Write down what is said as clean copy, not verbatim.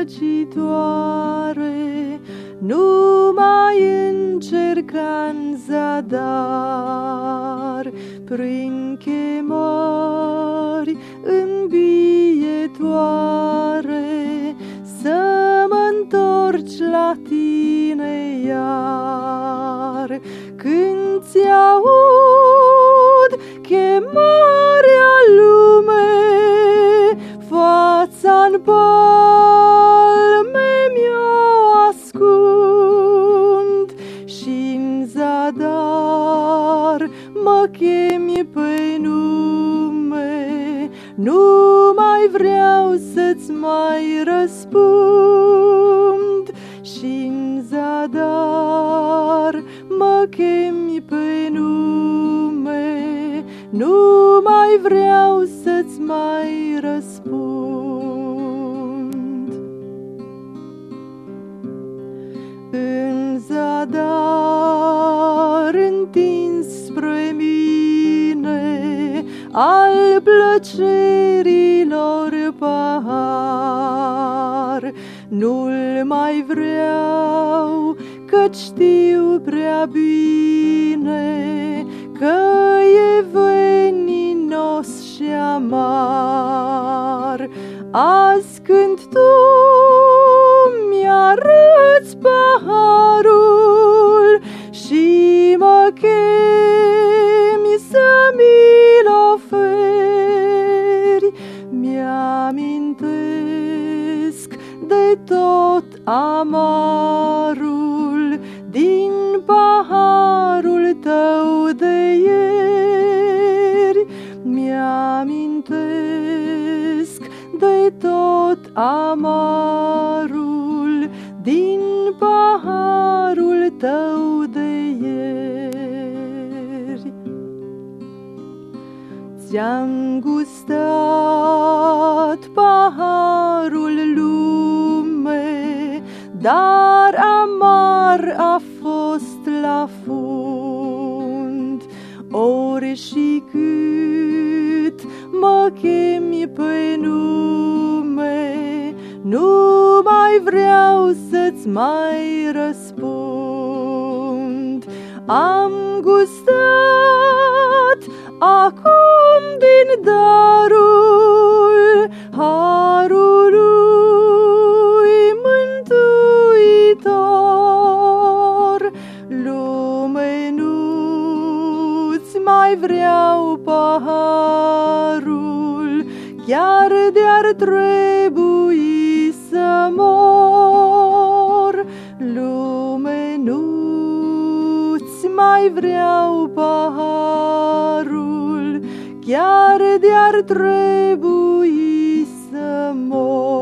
răcitoare, nu mai încerca-n zadar, prin chemări îmbietoare, să mă întorci la tine iar. Când ți-aud chemarea lume, fața-n palme mi-o ascund, și-n zadar mă chemi pe nume, nu mai vreau să-ți mai răspund, și-n zadar mă chemi pe nume, nu mai vreau să-ți mai răspund. În zadar întins spre mine al plăcerilor pahar, nu-l mai vreau, căci știu prea bine că e veninos și amar. Azi când tu mi-arăți paharul și mă chemi să mi-l oferi, mi-amintesc de tot amarul din paharul tău de ieri, mi-amintesc de tot amarul din paharul tău de ieri. Ți-am gustat paharul lume, dar amar a fost la fund. Ori și cât mă chemi pe nume, nu mai vreau să-ți mai răspund. Am gustat acum din darul harului mântuitor, lume nu-ți mai vreau paharul, chiar de-ar trebui să mor. Lume nu-ți mai vreau paharul, chiar de-ar trebui să mor.